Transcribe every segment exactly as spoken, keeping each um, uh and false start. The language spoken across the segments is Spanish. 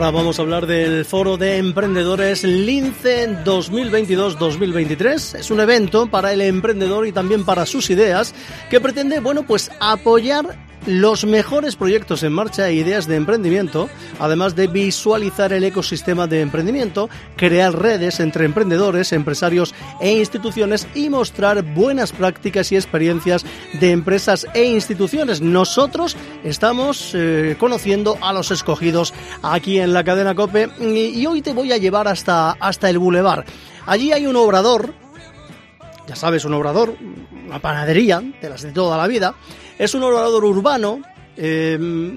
Ahora vamos a hablar del Foro de Emprendedores Lince dos mil veintidós dos mil veintitrés. Es un evento para el emprendedor y también para sus ideas que pretende, bueno, pues apoyar los mejores proyectos en marcha e ideas de emprendimiento, además de visualizar el ecosistema de emprendimiento, crear redes entre emprendedores, empresarios e instituciones y mostrar buenas prácticas y experiencias de empresas e instituciones. Nosotros estamos eh, conociendo a los escogidos aquí en la cadena COPE y, y hoy te voy a llevar hasta, hasta el Boulevard. Allí hay un obrador, ya sabes, un obrador, una panadería de las de toda la vida. Es un obrador urbano, eh,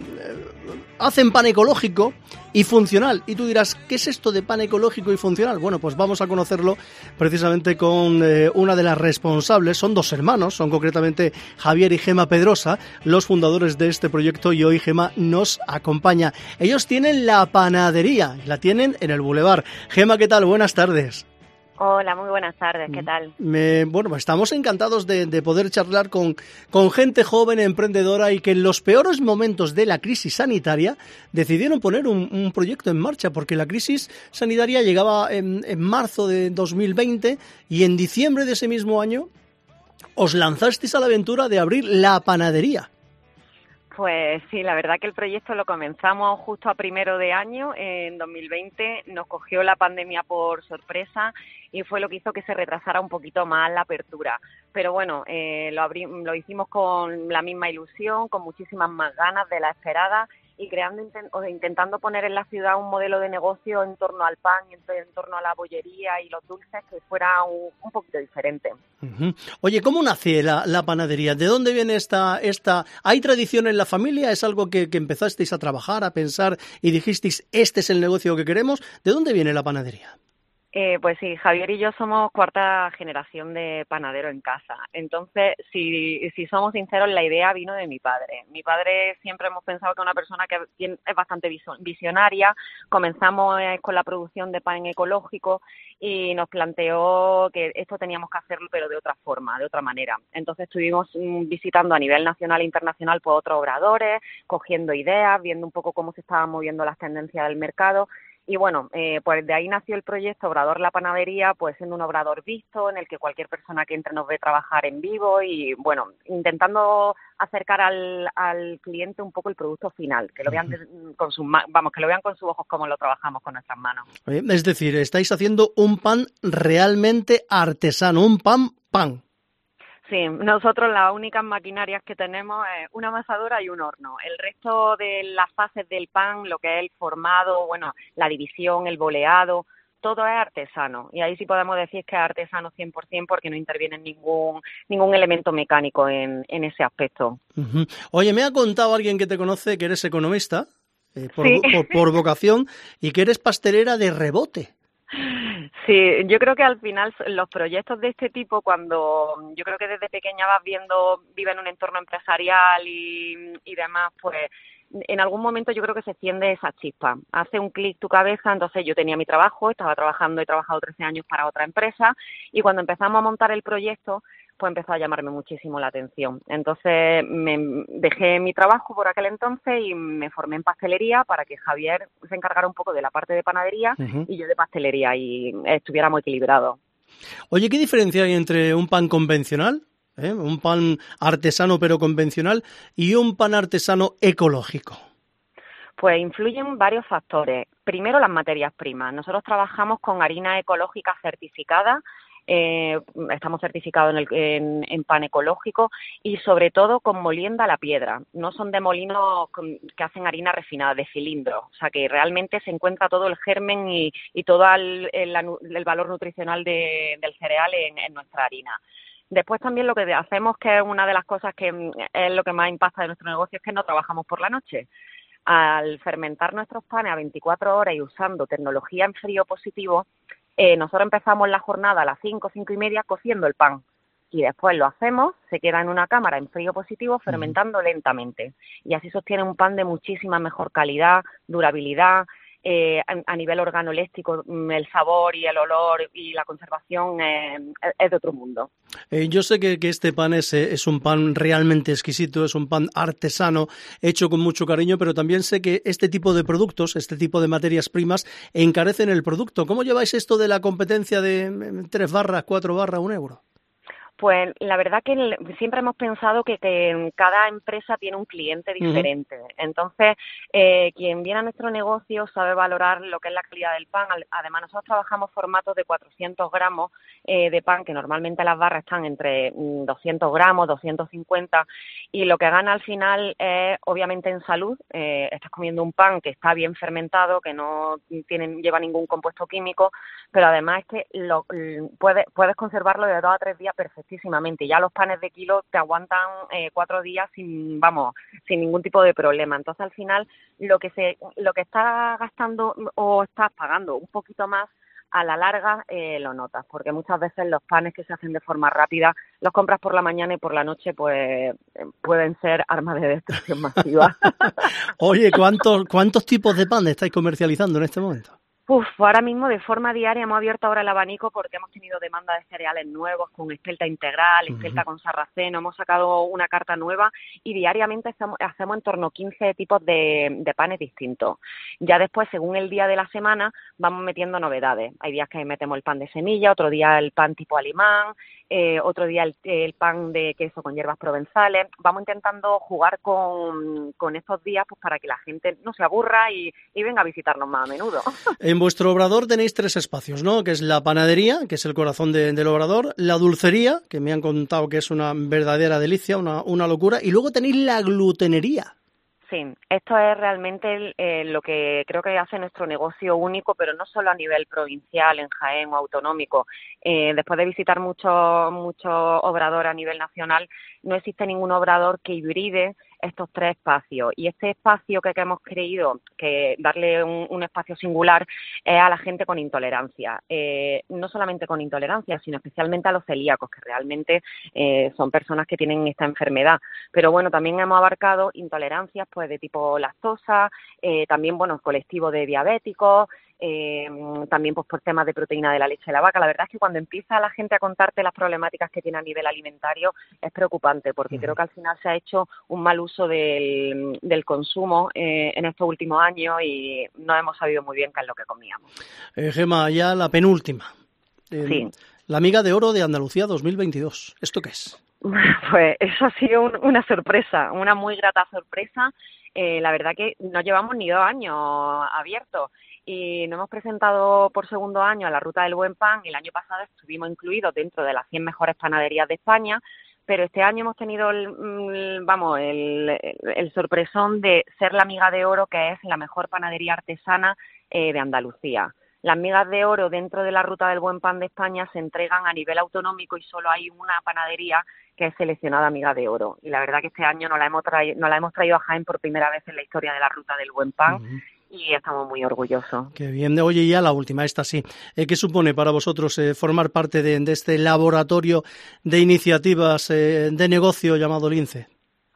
hacen pan ecológico y funcional. Y tú dirás, ¿qué es esto de pan ecológico y funcional? Bueno, pues vamos a conocerlo precisamente con eh, una de las responsables. Son dos hermanos, son concretamente Javier y Gema Pedrosa, los fundadores de este proyecto, y hoy Gema nos acompaña. Ellos tienen la panadería, la tienen en el Boulevard. Gema, ¿qué tal? Buenas tardes. Hola, muy buenas tardes, ¿qué tal? Me, bueno, estamos encantados de, de poder charlar con, con gente joven, emprendedora y que en los peores momentos de la crisis sanitaria decidieron poner un, un proyecto en marcha, porque la crisis sanitaria llegaba en, en marzo de dos mil veinte y en diciembre de ese mismo año os lanzasteis a la aventura de abrir la panadería. Pues sí, la verdad que el proyecto lo comenzamos justo a primero de año, en dos mil veinte, nos cogió la pandemia por sorpresa y fue lo que hizo que se retrasara un poquito más la apertura. Pero bueno, eh, lo, abri- lo hicimos con la misma ilusión, con muchísimas más ganas de la esperada y creando intent- o intentando poner en la ciudad un modelo de negocio en torno al pan, en, en torno a la bollería y los dulces que fuera un, un poquito diferente. Uh-huh. Oye, ¿cómo nace la, la panadería? ¿De dónde viene esta, esta? ¿Hay tradición en la familia? ¿Es algo que, que empezasteis a trabajar, a pensar y dijisteis, este es el negocio que queremos? ¿De dónde viene la panadería? Eh, pues sí, Javier y yo somos cuarta generación de panadero en casa. Entonces, si, si somos sinceros, la idea vino de mi padre. Mi padre siempre hemos pensado que es una persona que es bastante visionaria. Comenzamos eh, con la producción de pan ecológico y nos planteó que esto teníamos que hacerlo, pero de otra forma, de otra manera. Entonces estuvimos mm, visitando a nivel nacional e internacional por otros obradores, cogiendo ideas, viendo un poco cómo se estaban moviendo las tendencias del mercado. Y bueno, eh, pues de ahí nació el proyecto Obrador La Panadería, pues siendo un obrador visto, en el que cualquier persona que entre nos ve trabajar en vivo y, bueno, intentando acercar al, al cliente un poco el producto final, que lo vean de, con sus vamos, que lo vean con sus ojos como lo trabajamos con nuestras manos. Es decir, estáis haciendo un pan realmente artesano, un pan pan. Sí, nosotros las únicas maquinarias que tenemos es una amasadora y un horno. El resto de las fases del pan, lo que es el formado, bueno, la división, el boleado, todo es artesano. Y ahí sí podemos decir que es artesano cien por ciento porque no interviene ningún ningún elemento mecánico en, en ese aspecto. Uh-huh. Oye, me ha contado alguien que te conoce que eres economista, eh, por, sí. por, por vocación, y que eres pastelera de rebote. Sí, yo creo que al final los proyectos de este tipo, cuando yo creo que desde pequeña vas viendo, vive en un entorno empresarial y, y demás, pues en algún momento yo creo que se enciende esa chispa. Hace un clic tu cabeza, entonces yo tenía mi trabajo, estaba trabajando, he trabajado trece años para otra empresa y cuando empezamos a montar el proyecto, pues empezó a llamarme muchísimo la atención. Entonces me dejé mi trabajo por aquel entonces y me formé en pastelería para que Javier se encargara un poco de la parte de panadería uh-huh. y yo de pastelería y estuviéramos equilibrados. Oye, ¿qué diferencia hay entre un pan convencional, eh, un pan artesano pero convencional, y un pan artesano ecológico? Pues influyen varios factores. Primero, las materias primas. Nosotros trabajamos con harina ecológica certificada. Eh, estamos certificados en, el, en, en pan ecológico y sobre todo con molienda a la piedra. No son de molinos con, que hacen harina refinada, de cilindro. O sea que realmente se encuentra todo el germen y, y todo el, el, el valor nutricional de, del cereal en, en nuestra harina. Después también lo que hacemos, que es una de las cosas que es lo que más impacta de nuestro negocio, es que no trabajamos por la noche. Al fermentar nuestros panes a veinticuatro horas y usando tecnología en frío positivo, Eh, nosotros empezamos la jornada a las cinco, cinco y media cociendo el pan y después lo hacemos, se queda en una cámara en frío positivo fermentando uh-huh. lentamente y así se obtiene un pan de muchísima mejor calidad, durabilidad, eh, a, a nivel organoléctico, el sabor y el olor y la conservación eh, es de otro mundo. Eh, yo sé que, que este pan es, es un pan realmente exquisito, es un pan artesano, hecho con mucho cariño, pero también sé que este tipo de productos, este tipo de materias primas, encarecen el producto. ¿Cómo lleváis esto de la competencia de tres barras, cuatro barras, un euro? Pues la verdad que el, siempre hemos pensado que, que cada empresa tiene un cliente diferente. Uh-huh. Entonces, eh, quien viene a nuestro negocio sabe valorar lo que es la calidad del pan. Además, nosotros trabajamos formatos de cuatrocientos gramos eh, de pan, que normalmente las barras están entre doscientos gramos, doscientos cincuenta, y lo que gana al final es, obviamente, en salud. Eh, estás comiendo un pan que está bien fermentado, que no tiene, lleva ningún compuesto químico, pero además es que lo, puedes, puedes conservarlo de dos a tres días perfectamente. Ya los panes de kilo te aguantan eh, cuatro días sin, vamos, sin ningún tipo de problema. Entonces, al final, lo que se, lo que estás gastando o estás pagando un poquito más, a la larga eh, lo notas, porque muchas veces los panes que se hacen de forma rápida los compras por la mañana y por la noche pues pueden ser armas de destrucción masiva. Oye, ¿cuántos, ¿cuántos tipos de pan estáis comercializando en este momento? Uf, ahora mismo de forma diaria hemos abierto ahora el abanico porque hemos tenido demanda de cereales nuevos con espelta integral, espelta uh-huh. con sarraceno, hemos sacado una carta nueva y diariamente hacemos, hacemos en torno a quince tipos de, de panes distintos. Ya después, según el día de la semana, vamos metiendo novedades. Hay días que metemos el pan de semilla, otro día el pan tipo alemán, eh, otro día el, el pan de queso con hierbas provenzales. Vamos intentando jugar con, con estos días pues para que la gente no se aburra y, y venga a visitarnos más a menudo. En vuestro obrador tenéis tres espacios, ¿no? Que es la panadería, que es el corazón de, del obrador, la dulcería, que me han contado que es una verdadera delicia, una, una locura, y luego tenéis la glutenería. Sí, esto es realmente eh, lo que creo que hace nuestro negocio único, pero no solo a nivel provincial, en Jaén o autonómico. Eh, después de visitar muchos muchos obradores a nivel nacional, no existe ningún obrador que hibride estos tres espacios. Y este espacio que, que hemos creído que darle un, un espacio singular es a la gente con intolerancia. Eh, no solamente con intolerancia, sino especialmente a los celíacos, que realmente eh, son personas que tienen esta enfermedad. Pero bueno, también hemos abarcado intolerancias pues de tipo lactosa, eh, también bueno, colectivo de diabéticos, Eh, también pues por temas de proteína de la leche de la vaca. La verdad es que cuando empieza la gente a contarte las problemáticas que tiene a nivel alimentario es preocupante, porque uh-huh. creo que al final se ha hecho un mal uso del, del consumo eh, en estos últimos años y no hemos sabido muy bien qué es lo que comíamos. Eh, Gemma, ya la penúltima. Eh, sí. La miga de oro de Andalucía dos mil veintidós. ¿Esto qué es? Pues eso ha sido un, una sorpresa, una muy grata sorpresa. Eh, la verdad que no llevamos ni dos años abiertos. Y nos hemos presentado por segundo año a la Ruta del Buen Pan. El año pasado estuvimos incluidos dentro de las cien mejores panaderías de España, pero este año hemos tenido el, vamos, el, el sorpresón de ser la miga de oro, que es la mejor panadería artesana eh, de Andalucía. Las migas de oro dentro de la Ruta del Buen Pan de España se entregan a nivel autonómico y solo hay una panadería que es seleccionada miga de oro. Y la verdad que este año nos la hemos traído, nos la hemos traído a Jaén por primera vez en la historia de la Ruta del Buen Pan. Uh-huh. Y estamos muy orgullosos. Qué bien. Oye, ya la última, esta sí. Eh, ¿Qué supone para vosotros eh, formar parte de, de este laboratorio de iniciativas eh, de negocio llamado Lince?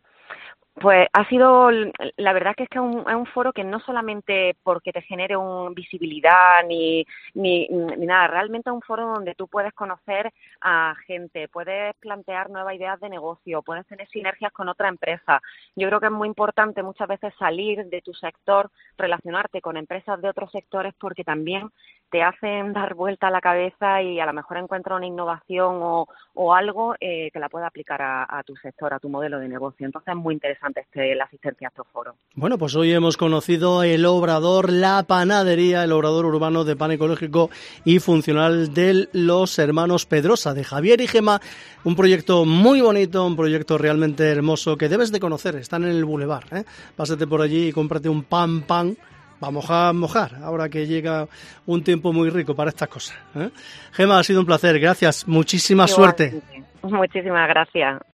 Pues ha sido, la verdad que es que es un, es un foro que no solamente porque te genere un visibilidad ni, ni, ni nada, realmente es un foro donde tú puedes conocer a gente, puedes plantear nuevas ideas de negocio, puedes tener sinergias con otra empresa. Yo creo que es muy importante muchas veces salir de tu sector, relacionarte con empresas de otros sectores porque también te hacen dar vuelta a la cabeza y a lo mejor encuentras una innovación o, o algo eh, que la pueda aplicar a, a tu sector, a tu modelo de negocio. Entonces es muy interesante este, la asistencia a estos foros. Bueno, pues hoy hemos conocido el obrador, la panadería, el obrador urbano de pan ecológico y funcional de los hermanos Pedrosa, de Javier y Gemma. Un proyecto muy bonito, un proyecto realmente hermoso que debes de conocer. Están en el Boulevard, ¿eh? Pásate por allí y cómprate un pan pan. Va a mojar, mojar, ahora que llega un tiempo muy rico para estas cosas, ¿eh? Gemma, ha sido un placer, gracias, muchísima Igual, suerte. Muchísimas gracias.